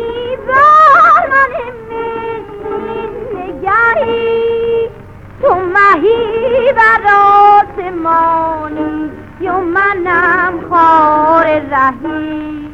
بر من مسکین نگهی، تو مهی بر آسمانی یا منم خار رهی.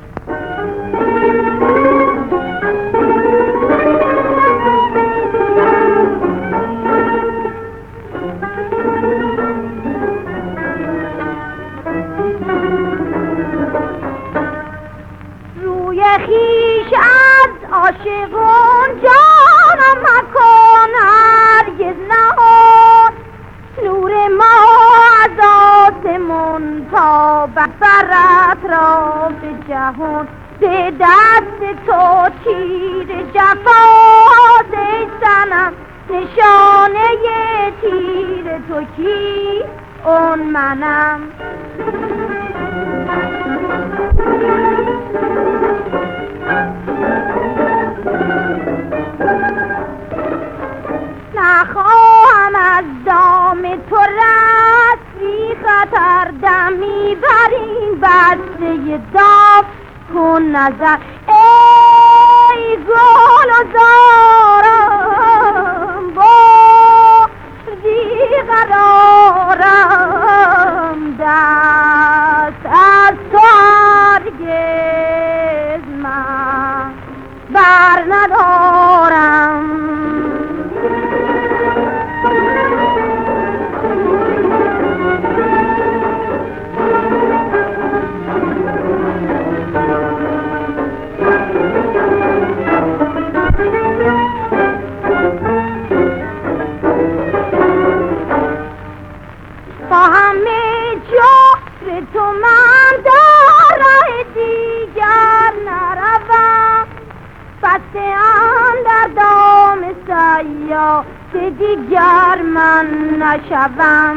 روی خویش از عاشقان جانم مکن هرگز نهان، نور ما از آسمان تا بر اطراف جهان، به دست تو تیر جفاست ای صنم، نشانه تیر تو کی؟ اون منم. نخواهم از دام تو رست بی خطر دمی بر این بسته دام، کن نظر ای گل و زارم، با بیقرارم، دست از تو هرگز من بر ندارم. با همه جور تو من در راه دیگر نروم، بسته اندر دام سیاه که دیگر من نشوم.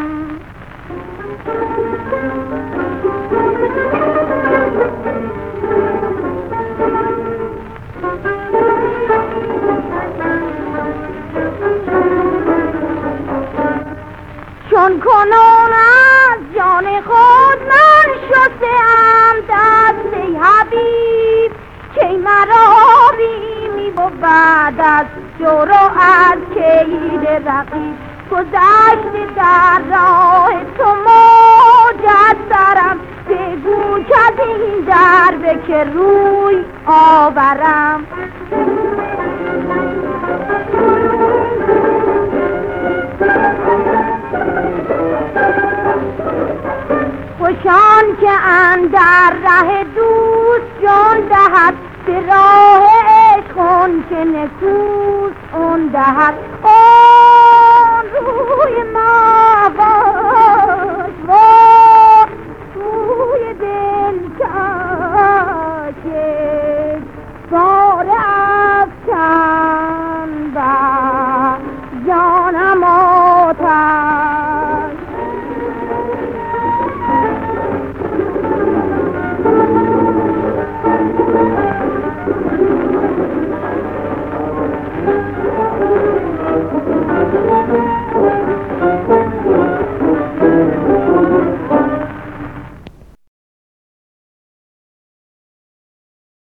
چون کنون از جان خود من شسته‌ام دست ای حبیب، که مرا بیمی بود از جور و از کید رقیب، گذشت در راه تو مجسرم، بگو که از این در به که روی آورم. خوشان که اندر ره دوست جان دهد، به راه عشق آن که نکوست آن دهد. آن روی مواج و روی دل کشش، بار افکن بر جانم آتش.